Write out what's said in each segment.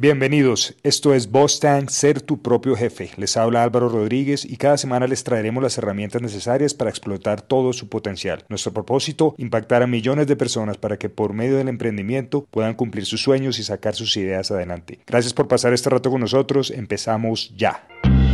Bienvenidos, esto es Boss Tank, ser tu propio jefe. Les habla Álvaro Rodríguez y cada semana les traeremos las herramientas necesarias para explotar todo su potencial. Nuestro propósito, impactar a millones de personas para que por medio del emprendimiento puedan cumplir sus sueños y sacar sus ideas adelante. Gracias por pasar este rato con nosotros, empezamos ya.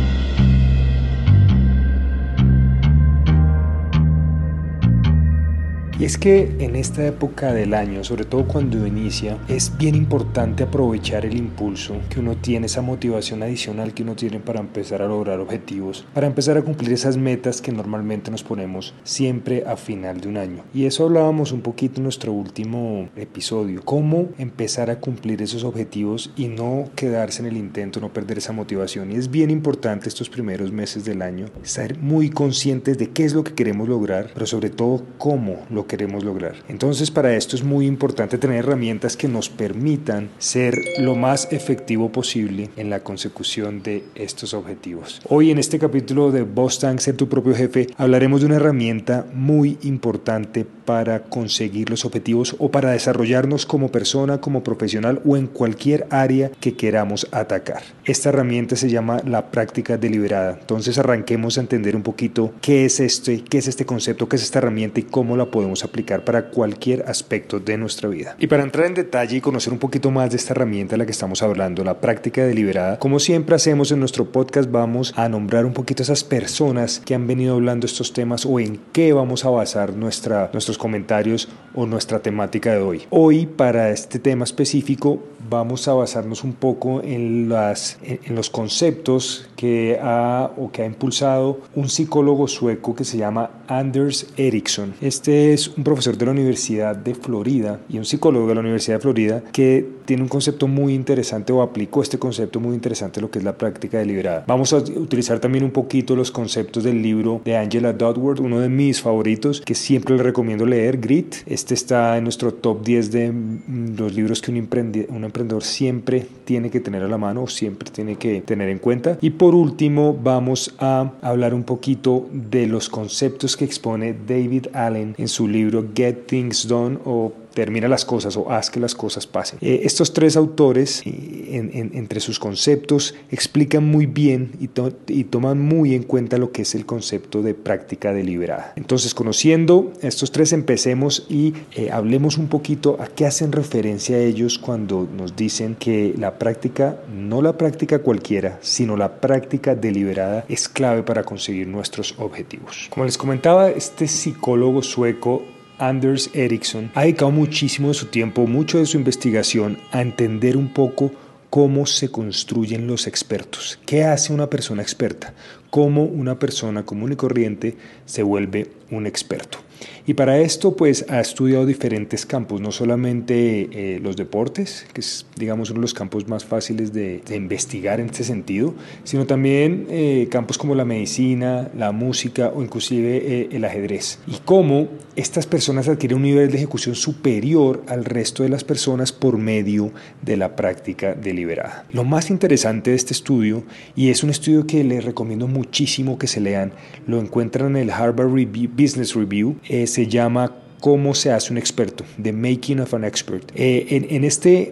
Y es que en esta época del año, sobre todo cuando inicia, es bien importante aprovechar el impulso que uno tiene, esa motivación adicional que uno tiene para empezar a lograr objetivos, para empezar a cumplir esas metas que normalmente nos ponemos siempre a final de un año. Y eso hablábamos un poquito en nuestro último episodio, cómo empezar a cumplir esos objetivos y no quedarse en el intento, no perder esa motivación. Y es bien importante estos primeros meses del año estar muy conscientes de qué es lo que queremos lograr, pero sobre todo cómo lo queremos lograr. Entonces, para esto es muy importante tener herramientas que nos permitan ser lo más efectivo posible en la consecución de estos objetivos. Hoy en este capítulo de Boss Tank, ser tu propio jefe, hablaremos de una herramienta muy importante para conseguir los objetivos o para desarrollarnos como persona, como profesional o en cualquier área que queramos atacar. Esta herramienta se llama la práctica deliberada. Entonces, arranquemos a entender un poquito qué es este concepto, qué es esta herramienta y cómo la podemos aplicar para cualquier aspecto de nuestra vida. Y para entrar en detalle y conocer un poquito más de esta herramienta de la que estamos hablando, la práctica deliberada, como siempre hacemos en nuestro podcast, vamos a nombrar un poquito a esas personas que han venido hablando estos temas o en qué vamos a basar nuestros comentarios o nuestra temática de hoy. Hoy, para este tema específico, vamos a basarnos un poco en los conceptos que ha impulsado un psicólogo sueco que se llama Anders Ericsson. Este es un profesor de la Universidad de Florida y un psicólogo de la Universidad de Florida que tiene un concepto muy interesante o aplicó este concepto muy interesante, lo que es la práctica deliberada. Vamos a utilizar también un poquito los conceptos del libro de Angela Duckworth, uno de mis favoritos que siempre les recomiendo leer, Grit. Este está en nuestro top 10 de los libros que un emprendedor siempre tiene que tener a la mano o siempre tiene que tener en cuenta. Y por último vamos a hablar un poquito de los conceptos que expone David Allen en su libro Get Things Done o Termina las cosas o haz que las cosas pasen. Estos tres autores, entre sus conceptos, explican muy bien y toman muy en cuenta lo que es el concepto de práctica deliberada. Entonces, conociendo estos tres, empecemos y hablemos un poquito a qué hacen referencia ellos cuando nos dicen que la práctica, no la práctica cualquiera, sino la práctica deliberada es clave para conseguir nuestros objetivos. Como les comentaba, este psicólogo sueco Anders Ericsson ha dedicado muchísimo de su tiempo, mucho de su investigación a entender un poco cómo se construyen los expertos. ¿Qué hace una persona experta? ¿Cómo una persona común y corriente se vuelve un experto? Y para esto pues ha estudiado diferentes campos, no solamente los deportes, que es digamos uno de los campos más fáciles de investigar en este sentido, sino también campos como la medicina, la música o inclusive el ajedrez. Y cómo estas personas adquieren un nivel de ejecución superior al resto de las personas por medio de la práctica deliberada. Lo más interesante de este estudio, y es un estudio que les recomiendo muchísimo que se lean, lo encuentran en el Harvard Business Review, se llama ¿Cómo se hace un experto? The Making of an Expert. En este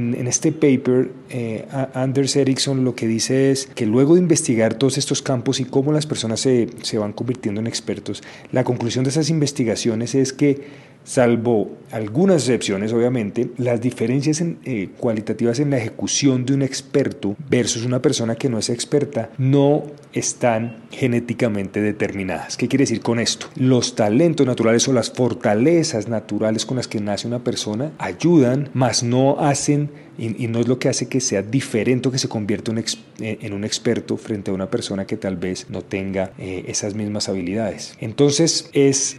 paper, Anders Ericsson lo que dice es que luego de investigar todos estos campos y cómo las personas se van convirtiendo en expertos, la conclusión de esas investigaciones es que, salvo algunas excepciones, obviamente, las diferencias cualitativas en la ejecución de un experto versus una persona que no es experta no están genéticamente determinadas. ¿Qué quiere decir con esto? Los talentos naturales o las fortalezas naturales con las que nace una persona ayudan, mas no hacen y no es lo que hace que sea diferente o que se convierta en un experto frente a una persona que tal vez no tenga esas mismas habilidades. Entonces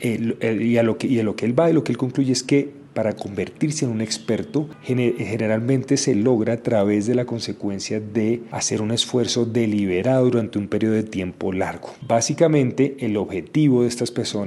a lo que él va y lo que él concluye es que para convertirse en un experto generalmente se logra a través de la consecuencia de hacer un esfuerzo deliberado durante un periodo de tiempo largo. Básicamente el objetivo de estas personas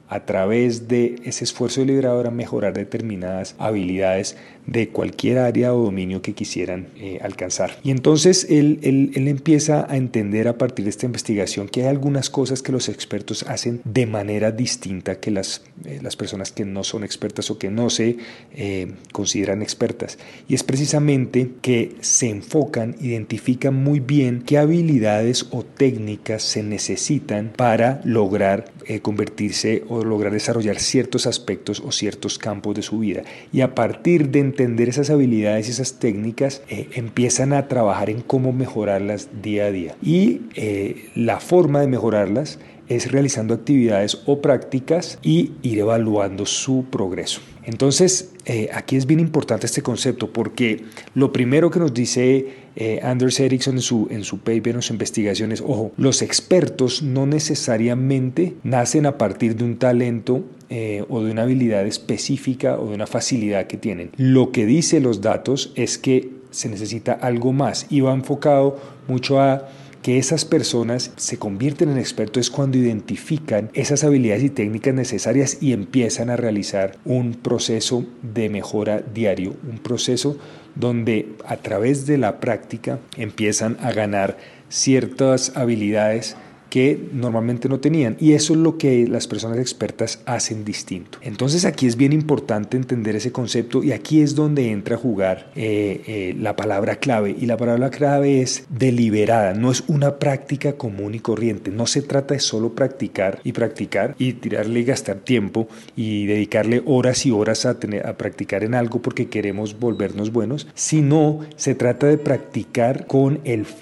a través de ese esfuerzo deliberado, a mejorar determinadas habilidades de cualquier área o dominio que quisieran alcanzar. Y entonces él empieza a entender a partir de esta investigación que hay algunas cosas que los expertos hacen de manera distinta que las personas que no son expertas o que no se consideran expertas. Y es precisamente que se enfocan, identifican muy bien qué habilidades o técnicas se necesitan para lograr convertirse o lograr desarrollar ciertos aspectos o ciertos campos de su vida. Y a partir de entender esas habilidades y esas técnicas, empiezan a trabajar en cómo mejorarlas día a día. Y la forma de mejorarlas es realizando actividades o prácticas y ir evaluando su progreso. Entonces, aquí es bien importante este concepto porque lo primero que nos dice Anders Ericsson en su paper, en su investigación es, ojo, los expertos no necesariamente nacen a partir de un talento o de una habilidad específica o de una facilidad que tienen. Lo que dice los datos es que se necesita algo más y va enfocado mucho a que esas personas se convierten en expertos cuando identifican esas habilidades y técnicas necesarias y empiezan a realizar un proceso de mejora diario, un proceso donde a través de la práctica empiezan a ganar ciertas habilidades que normalmente no tenían, y eso es lo que las personas expertas hacen distinto. Entonces aquí es bien importante entender ese concepto y aquí es donde entra a jugar la palabra clave, y la palabra clave es deliberada, no es una práctica común y corriente, no se trata de solo practicar y tirarle y gastar tiempo y dedicarle horas y horas a practicar en algo porque queremos volvernos buenos, sino se trata de practicar con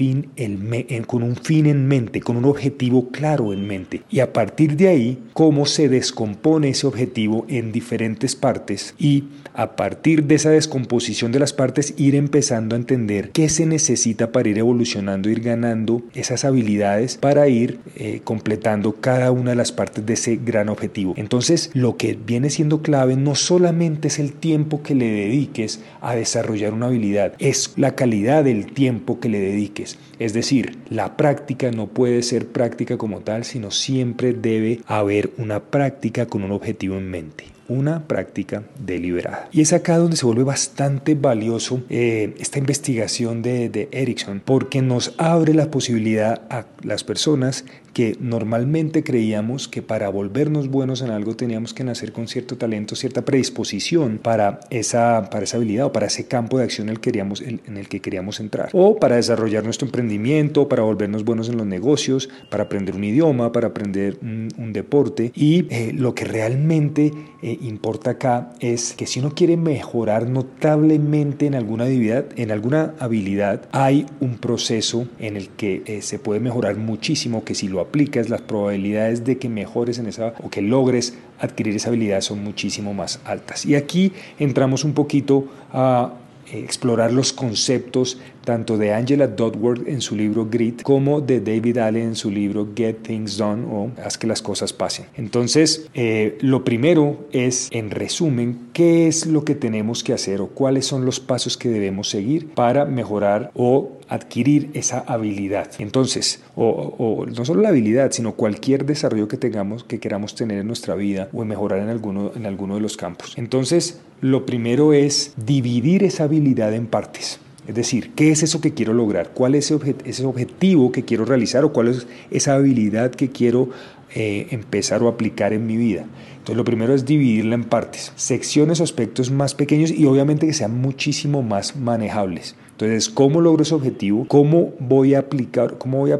con un fin en mente, con un objetivo claro en mente, y a partir de ahí cómo se descompone ese objetivo en diferentes partes, y a partir de esa descomposición de las partes ir empezando a entender qué se necesita para ir evolucionando, ir ganando esas habilidades para ir completando cada una de las partes de ese gran objetivo. Entonces lo que viene siendo clave no solamente es el tiempo que le dediques a desarrollar una habilidad, es la calidad del tiempo que le dediques. Es decir, la práctica no puede ser práctica como tal, sino siempre debe haber una práctica con un objetivo en mente, una práctica deliberada. Y es acá donde se vuelve bastante valioso esta investigación de Ericsson, porque nos abre la posibilidad a las personas que normalmente creíamos que para volvernos buenos en algo teníamos que nacer con cierto talento, cierta predisposición para esa habilidad o para ese campo de acción en el que queríamos entrar, o para desarrollar nuestro emprendimiento, para volvernos buenos en los negocios, para aprender un idioma, para aprender un deporte. Y lo que realmente importa acá es que si uno quiere mejorar notablemente en alguna habilidad, hay un proceso en el que se puede mejorar muchísimo, que si lo aplicas, las probabilidades de que mejores en esa o que logres adquirir esa habilidad son muchísimo más altas. Y aquí entramos un poquito a explorar los conceptos tanto de Angela Duckworth en su libro Grit como de David Allen en su libro Get Things Done o Haz que las cosas pasen. Entonces, lo primero es, en resumen, qué es lo que tenemos que hacer o cuáles son los pasos que debemos seguir para mejorar o adquirir esa habilidad. Entonces, o no solo la habilidad, sino cualquier desarrollo que queramos tener en nuestra vida o en mejorar en alguno de los campos. Entonces, lo primero es dividir esa habilidad en partes. Es decir, ¿qué es eso que quiero lograr? ¿Cuál es ese objetivo que quiero realizar o cuál es esa habilidad que quiero empezar o aplicar en mi vida? Entonces lo primero es dividirla en partes, secciones o aspectos más pequeños y obviamente que sean muchísimo más manejables. Entonces, ¿cómo logro ese objetivo? ¿Cómo voy a aplicar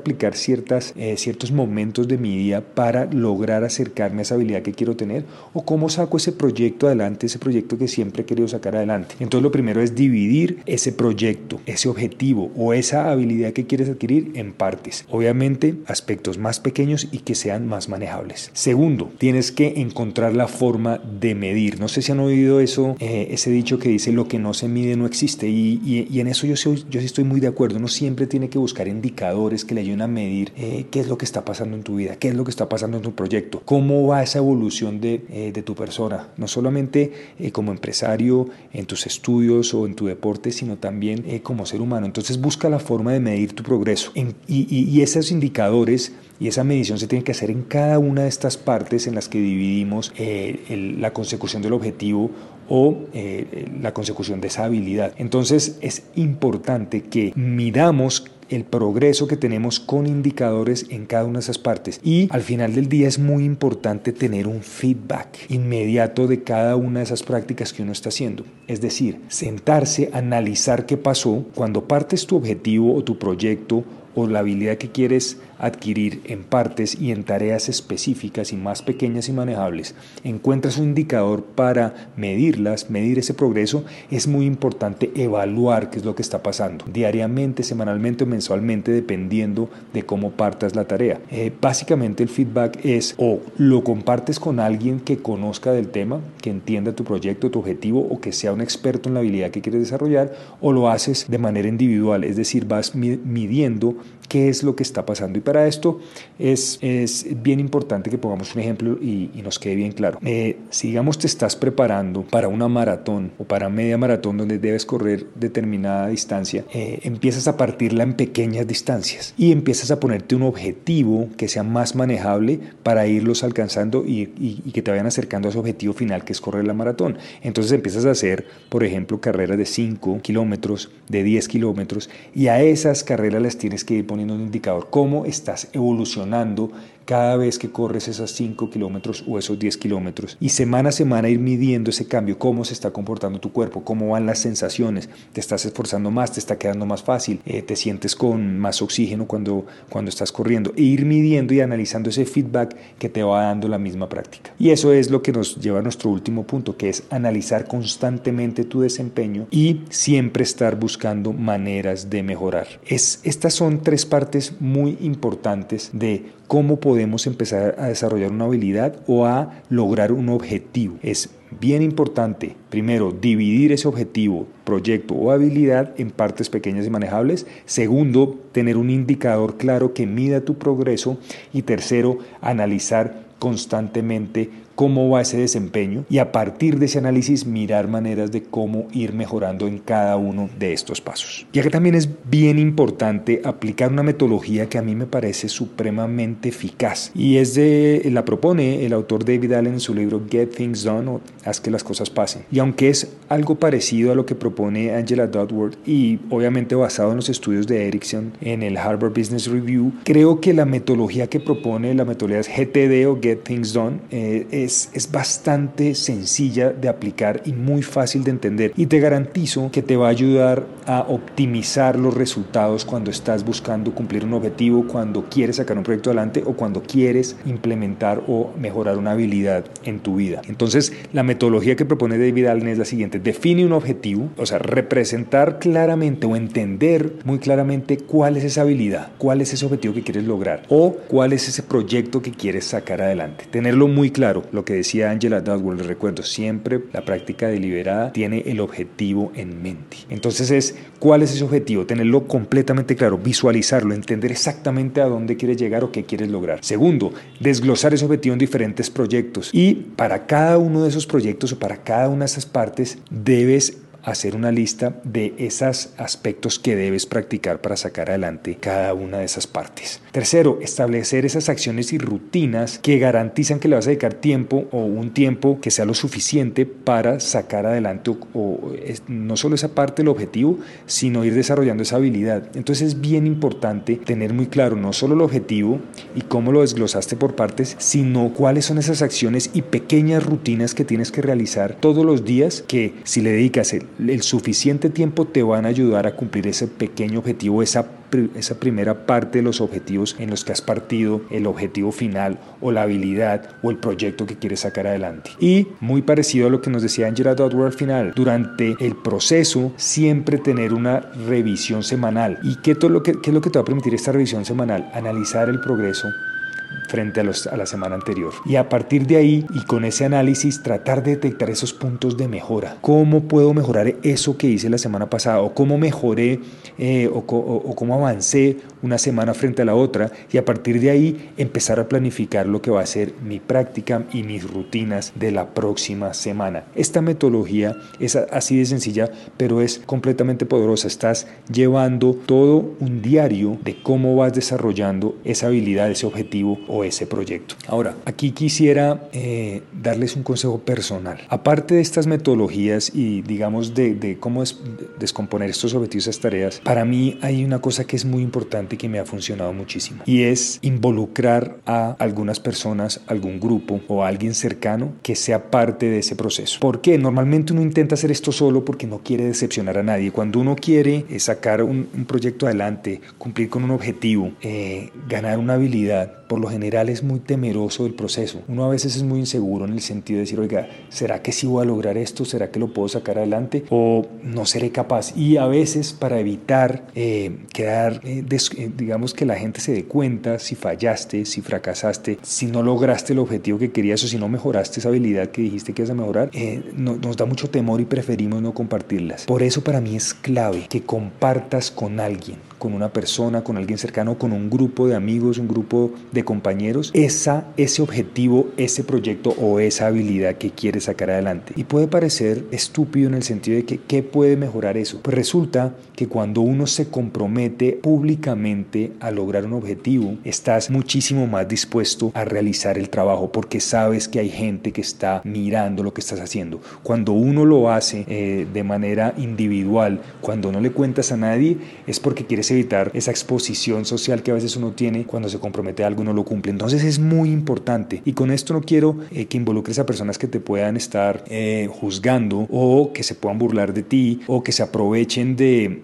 ciertos momentos de mi vida para lograr acercarme a esa habilidad que quiero tener? ¿O cómo saco ese proyecto adelante, ese proyecto que siempre he querido sacar adelante? Entonces, lo primero es dividir ese proyecto, ese objetivo o esa habilidad que quieres adquirir en partes. Obviamente, aspectos más pequeños y que sean más manejables. Segundo, tienes que encontrar la forma de medir. No sé si han oído ese dicho que dice lo que no se mide no existe, y en eso yo yo sí estoy muy de acuerdo. Uno siempre tiene que buscar indicadores que le ayuden a medir qué es lo que está pasando en tu vida, qué es lo que está pasando en tu proyecto, cómo va esa evolución de tu persona, no solamente como empresario, en tus estudios o en tu deporte, sino también como ser humano. Entonces busca la forma de medir tu progreso y esos indicadores y esa medición se tiene que hacer en cada una de estas partes en las que dividimos la consecución del objetivo o la consecución de esa habilidad. Entonces es importante que midamos el progreso que tenemos con indicadores en cada una de esas partes, y al final del día es muy importante tener un feedback inmediato de cada una de esas prácticas que uno está haciendo. Es decir, sentarse, analizar qué pasó cuando partes tu objetivo o tu proyecto o la habilidad que quieres adquirir en partes y en tareas específicas y más pequeñas y manejables. Encuentras un indicador para medirlas, medir ese progreso. Es muy importante evaluar qué es lo que está pasando diariamente, semanalmente o mensualmente, dependiendo de cómo partas la tarea. Básicamente el feedback es o lo compartes con alguien que conozca del tema, que entienda tu proyecto, tu objetivo, o que sea un experto en la habilidad que quieres desarrollar, o lo haces de manera individual, es decir, vas midiendo qué es lo que está pasando. Y para esto es bien importante que pongamos un ejemplo y nos quede bien claro. Si digamos te estás preparando para una maratón o para media maratón donde debes correr determinada distancia, empiezas a partirla en pequeñas distancias y empiezas a ponerte un objetivo que sea más manejable para irlos alcanzando y que te vayan acercando a ese objetivo final, que es correr la maratón. Entonces empiezas a hacer, por ejemplo, carreras de 5 kilómetros, de 10 kilómetros, y a esas carreras las tienes que ir poniendo un indicador, cómo estás evolucionando cada vez que corres esos 5 kilómetros o esos 10 kilómetros, y semana a semana ir midiendo ese cambio, cómo se está comportando tu cuerpo, cómo van las sensaciones, te estás esforzando más, te está quedando más fácil, te sientes con más oxígeno cuando estás corriendo, e ir midiendo y analizando ese feedback que te va dando la misma práctica. Y eso es lo que nos lleva a nuestro último punto, que es analizar constantemente tu desempeño y siempre estar buscando maneras de mejorar. Estas son tres partes muy importantes de cómo podemos empezar a desarrollar una habilidad o a lograr un objetivo. Es bien importante, primero, dividir ese objetivo, proyecto o habilidad en partes pequeñas y manejables. Segundo, tener un indicador claro que mida tu progreso. Y tercero, analizar constantemente cómo va ese desempeño y a partir de ese análisis mirar maneras de cómo ir mejorando en cada uno de estos pasos. Ya que también es bien importante aplicar una metodología que a mí me parece supremamente eficaz, y la propone el autor David Allen en su libro Get Things Done, o Haz que las cosas pasen. Y aunque es algo parecido a lo que propone Angela Duckworth y obviamente basado en los estudios de Ericsson en el Harvard Business Review, creo que la metodología que propone, la metodología es GTD o Get Things Done, es bastante sencilla de aplicar y muy fácil de entender, y te garantizo que te va a ayudar a optimizar los resultados cuando estás buscando cumplir un objetivo, cuando quieres sacar un proyecto adelante o cuando quieres implementar o mejorar una habilidad en tu vida. Entonces, la metodología que propone David Allen es la siguiente: define un objetivo, o sea, representar claramente o entender muy claramente cuál es esa habilidad, cuál es ese objetivo que quieres lograr o cuál es ese proyecto que quieres sacar adelante. Tenerlo muy claro. Lo que decía Angela Duckworth, les recuerdo, siempre la práctica deliberada tiene el objetivo en mente. Entonces ¿cuál es ese objetivo? Tenerlo completamente claro, visualizarlo, entender exactamente a dónde quieres llegar o qué quieres lograr. Segundo, desglosar ese objetivo en diferentes proyectos, y para cada uno de esos proyectos o para cada una de esas partes debes hacer una lista de esos aspectos que debes practicar para sacar adelante cada una de esas partes. Tercero, establecer esas acciones y rutinas que garantizan que le vas a dedicar tiempo o un tiempo que sea lo suficiente para sacar adelante no solo esa parte del objetivo, sino ir desarrollando esa habilidad. Entonces es bien importante tener muy claro no solo el objetivo y cómo lo desglosaste por partes, sino cuáles son esas acciones y pequeñas rutinas que tienes que realizar todos los días, que si le dedicas el suficiente tiempo te van a ayudar a cumplir ese pequeño objetivo, esa primera parte de los objetivos en los que has partido, el objetivo final o la habilidad o el proyecto que quieres sacar adelante. Y muy parecido a lo que nos decía Angela Duckworth al final, durante el proceso siempre tener una revisión semanal. ¿Y qué es lo que te va a permitir esta revisión semanal? Analizar el progreso, frente a la semana anterior. Y a partir de ahí y con ese análisis tratar de detectar esos puntos de mejora. ¿Cómo puedo mejorar eso que hice la semana pasada? ¿O cómo mejoré o cómo avancé una semana frente a la otra? Y a partir de ahí empezar a planificar lo que va a ser mi práctica y mis rutinas de la próxima semana. Esta metodología es así de sencilla, pero es completamente poderosa. Estás llevando todo un diario de cómo vas desarrollando esa habilidad, ese objetivo o ese proyecto. Ahora, aquí quisiera darles un consejo personal. Aparte de estas metodologías y digamos de cómo descomponer estos objetivos, estas tareas, para mí hay una cosa que es muy importante y que me ha funcionado muchísimo, y es involucrar a algunas personas, algún grupo o a alguien cercano que sea parte de ese proceso. ¿Por qué? Normalmente uno intenta hacer esto solo porque no quiere decepcionar a nadie. Cuando uno quiere sacar un proyecto adelante, cumplir con un objetivo, ganar una habilidad, por lo general es muy temeroso del proceso. Uno a veces es muy inseguro en el sentido de decir, oiga, ¿será que sí voy a lograr esto? ¿Será que lo puedo sacar adelante? ¿O no seré capaz? Y a veces para evitar digamos que la gente se dé cuenta si fallaste, si fracasaste, si no lograste el objetivo que querías o si no mejoraste esa habilidad que dijiste que ibas a mejorar, nos da mucho temor y preferimos no compartirlas. Por eso para mí es clave que compartas con alguien, con una persona, con alguien cercano, con un grupo de amigos, un grupo de compañeros, ese objetivo, ese proyecto o esa habilidad que quieres sacar adelante. Y puede parecer estúpido en el sentido de que ¿qué puede mejorar eso? Pues resulta que cuando uno se compromete públicamente a lograr un objetivo, estás muchísimo más dispuesto a realizar el trabajo porque sabes que hay gente que está mirando lo que estás haciendo. Cuando uno lo hace de manera individual, cuando no le cuentas a nadie, es porque quieres evitar esa exposición social que a veces uno tiene cuando se compromete a algo y no lo cumple. Entonces es muy importante, y con esto no quiero que involucres a personas que te puedan estar juzgando o que se puedan burlar de ti o que se aprovechen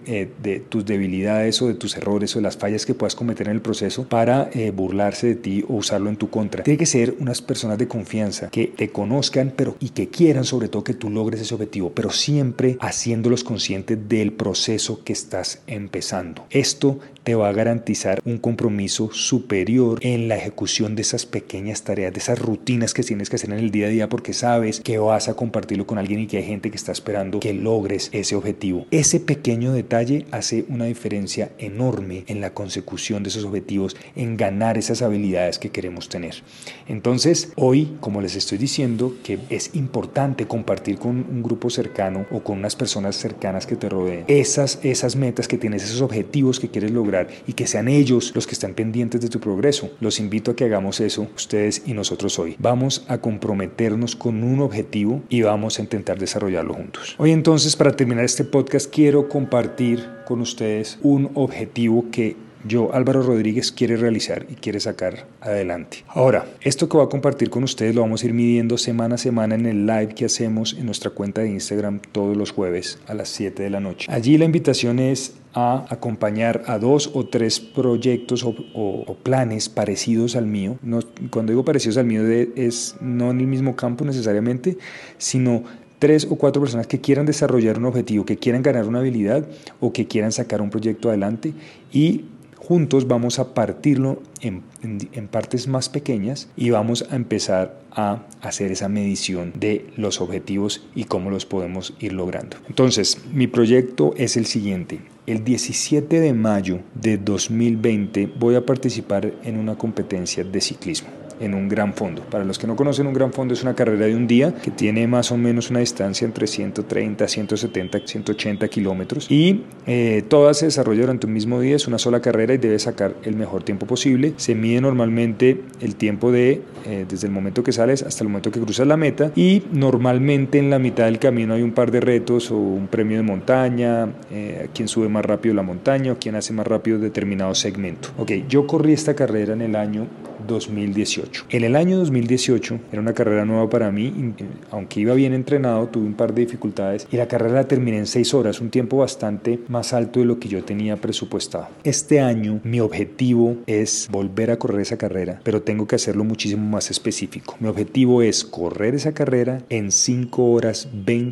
de tus debilidades o de tus errores o de las fallas que puedas cometer en el proceso para burlarse de ti o usarlo en tu contra. Tiene que ser unas personas de confianza que te conozcan y que quieran sobre todo que tú logres ese objetivo, pero siempre haciéndolos conscientes del proceso que estás empezando. Esto te va a garantizar un compromiso superior en la ejecución de esas pequeñas tareas, de esas rutinas que tienes que hacer en el día a día, porque sabes que vas a compartirlo con alguien y que hay gente que está esperando que logres ese objetivo. Ese pequeño detalle hace una diferencia enorme en la consecución de esos objetivos, en ganar esas habilidades que queremos tener. Entonces, hoy, como les estoy diciendo, que es importante compartir con un grupo cercano o con unas personas cercanas que te rodeen esas metas que tienes, esos objetivos que quieres lograr, y que sean ellos los que están pendientes de tu progreso. Los invito a que hagamos eso, ustedes y nosotros hoy. Vamos a comprometernos con un objetivo y vamos a intentar desarrollarlo juntos. Hoy entonces, para terminar este podcast, quiero compartir con ustedes un objetivo que yo, Álvaro Rodríguez, quiere realizar y quiere sacar adelante. Ahora, esto que voy a compartir con ustedes lo vamos a ir midiendo semana a semana en el live que hacemos en nuestra cuenta de Instagram todos los jueves a las 7 de la noche. Allí la invitación es a acompañar a 2 o 3 proyectos o planes parecidos al mío. No, cuando digo parecidos al mío es no en el mismo campo necesariamente, sino 3 o 4 personas que quieran desarrollar un objetivo, que quieran ganar una habilidad o que quieran sacar un proyecto adelante, y juntos vamos a partirlo en partes más pequeñas y vamos a empezar a hacer esa medición de los objetivos y cómo los podemos ir logrando. Entonces, mi proyecto es el siguiente. El 17 de mayo de 2020 voy a participar en una competencia de ciclismo en un gran fondo. Para los que no conocen, un gran fondo es una carrera de un día que tiene más o menos una distancia entre 130, 170, 180 kilómetros, y toda se desarrolla durante un mismo día. Es una sola carrera y debes sacar el mejor tiempo posible. Se mide normalmente el tiempo desde el momento que sales hasta el momento que cruzas la meta, y normalmente en la mitad del camino hay un par de retos o un premio de montaña, quién sube más rápido la montaña o quién hace más rápido determinado segmento. Yo corrí esta carrera en el año 2018. En el año 2018 era una carrera nueva para mí, aunque iba bien entrenado, tuve un par de dificultades y la carrera la terminé en 6 horas, un tiempo bastante más alto de lo que yo tenía presupuestado. Este año mi objetivo es volver a correr esa carrera, pero tengo que hacerlo muchísimo más específico. Mi objetivo es correr esa carrera en 5 horas 20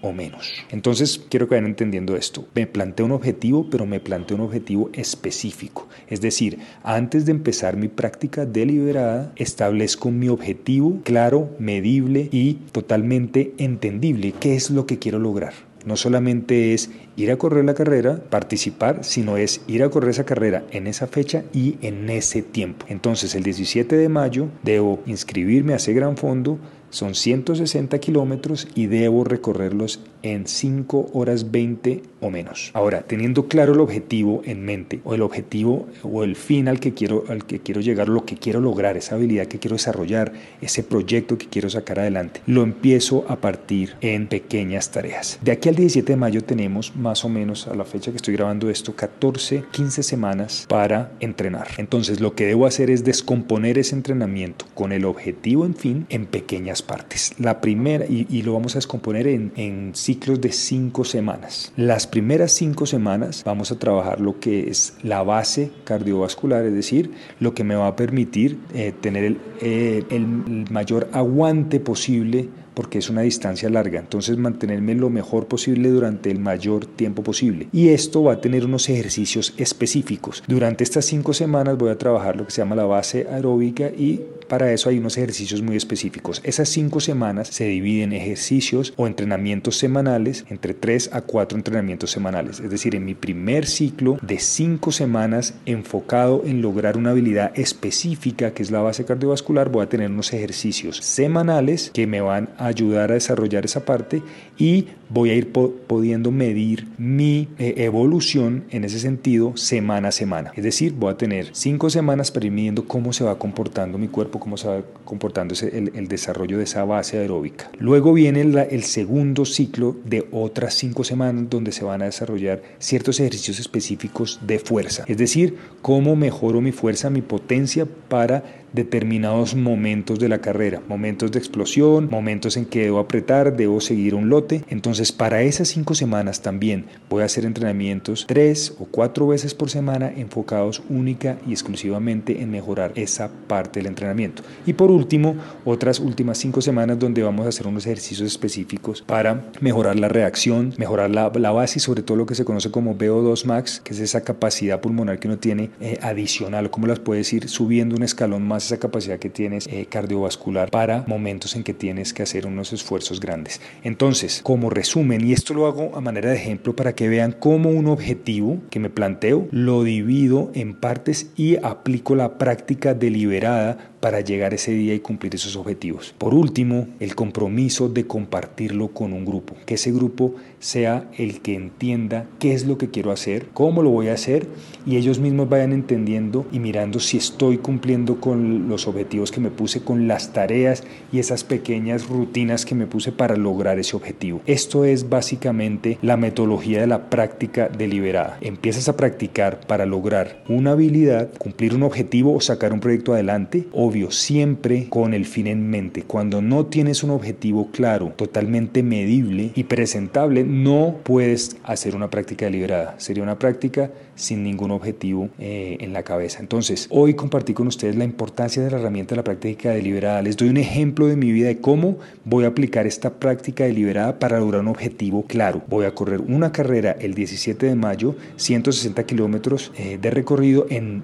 o menos. Entonces, quiero que vayan entendiendo esto. Me planteo un objetivo, pero me planteo un objetivo específico. Es decir, antes de empezar mi práctica deliberada, establezco mi objetivo claro, medible y totalmente entendible. ¿Qué es lo que quiero lograr? No solamente es ir a correr la carrera, participar, sino es ir a correr esa carrera en esa fecha y en ese tiempo. Entonces, el 17 de mayo debo inscribirme a ese gran fondo. Son 160 kilómetros y debo recorrerlos en 5 horas 20 o menos. Ahora, teniendo claro el objetivo en mente, o el objetivo o el fin al que quiero llegar, lo que quiero lograr, esa habilidad que quiero desarrollar, ese proyecto que quiero sacar adelante, lo empiezo a partir en pequeñas tareas. De aquí al 17 de mayo tenemos más o menos, a la fecha que estoy grabando esto, 14, 15 semanas para entrenar. Entonces, lo que debo hacer es descomponer ese entrenamiento con el objetivo en fin en pequeñas partes. La primera, y lo vamos a descomponer en ciclos de 5 semanas. Las primeras 5 semanas vamos a trabajar lo que es la base cardiovascular, es decir, lo que me va a permitir tener el mayor aguante posible, porque es una distancia larga, entonces mantenerme lo mejor posible durante el mayor tiempo posible. Y esto va a tener unos ejercicios específicos. Durante estas 5 semanas voy a trabajar lo que se llama la base aeróbica y para eso hay unos ejercicios muy específicos. Esas 5 semanas se dividen en ejercicios o entrenamientos semanales, entre 3 a 4 entrenamientos semanales. Es decir, en mi primer ciclo de 5 semanas enfocado en lograr una habilidad específica que es la base cardiovascular, voy a tener unos ejercicios semanales que me van a ayudar a desarrollar esa parte y voy a ir pudiendo medir mi evolución en ese sentido semana a semana. Es decir, voy a tener 5 semanas para ir midiendo cómo se va comportando mi cuerpo, cómo se va comportando el desarrollo de esa base aeróbica. Luego viene el segundo ciclo de otras 5 semanas donde se van a desarrollar ciertos ejercicios específicos de fuerza. Es decir, cómo mejoro mi fuerza, mi potencia para determinados momentos de la carrera, momentos de explosión, momentos en que debo apretar, debo seguir un lote. Entonces, para esas 5 semanas también voy a hacer entrenamientos 3 o 4 veces por semana enfocados única y exclusivamente en mejorar esa parte del entrenamiento. Y por último, otras últimas 5 semanas donde vamos a hacer unos ejercicios específicos para mejorar la reacción, mejorar la base y sobre todo lo que se conoce como VO2 max, que es esa capacidad pulmonar que uno tiene adicional, cómo las puedes ir subiendo un escalón más, esa capacidad que tienes cardiovascular para momentos en que tienes que hacer unos esfuerzos grandes. Entonces, como resumen, y esto lo hago a manera de ejemplo para que vean cómo un objetivo que me planteo lo divido en partes y aplico la práctica deliberada para llegar ese día y cumplir esos objetivos. Por último, el compromiso de compartirlo con un grupo, que ese grupo sea el que entienda qué es lo que quiero hacer, cómo lo voy a hacer y ellos mismos vayan entendiendo y mirando si estoy cumpliendo con los objetivos que me puse, con las tareas y esas pequeñas rutinas que me puse para lograr ese objetivo. Esto es básicamente la metodología de la práctica deliberada. Empiezas a practicar para lograr una habilidad, cumplir un objetivo o sacar un proyecto adelante, obvio, siempre con el fin en mente. Cuando no tienes un objetivo claro, totalmente medible y presentable, no puedes hacer una práctica deliberada. Sería una práctica sin ningún objetivo en la cabeza. Entonces, hoy compartí con ustedes la importancia de la herramienta de la práctica deliberada. Les doy un ejemplo de mi vida de cómo voy a aplicar esta práctica deliberada para lograr un objetivo claro. Voy a correr una carrera el 17 de mayo, 160 kilómetros de recorrido en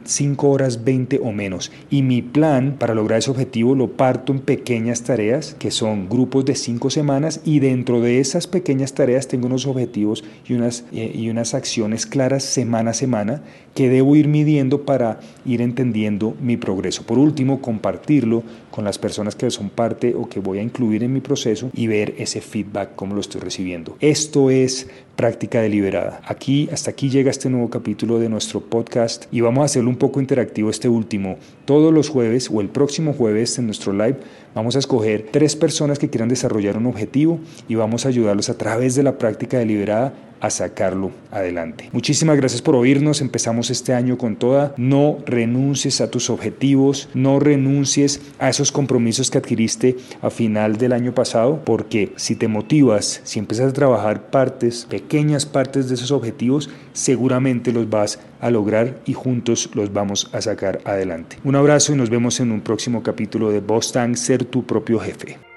5 horas 20 o menos. Y mi plan para lograr ese objetivo lo parto en pequeñas tareas, que son grupos de 5 semanas, y dentro de esas pequeñas tareas tengo unos objetivos y unas acciones claras semana a semana que debo ir midiendo para ir entendiendo mi progreso. Por último, compartirlo con las personas que son parte o que voy a incluir en mi proceso y ver ese feedback, cómo lo estoy recibiendo. Esto es práctica deliberada. Hasta aquí llega este nuevo capítulo de nuestro podcast y vamos a hacerlo un poco interactivo este último. Todos los jueves o el próximo jueves en nuestro live vamos a escoger 3 personas que quieran desarrollar un objetivo y vamos a ayudarlos a través de la práctica deliberada a sacarlo adelante. Muchísimas gracias por oírnos. Empezamos este año con toda. No renuncies a tus objetivos, no renuncies a esos compromisos que adquiriste a final del año pasado, porque si te motivas, si empiezas a trabajar pequeñas partes de esos objetivos, seguramente los vas a lograr y juntos los vamos a sacar adelante. Un abrazo y nos vemos en un próximo capítulo de Boss Tank, ser tu propio jefe.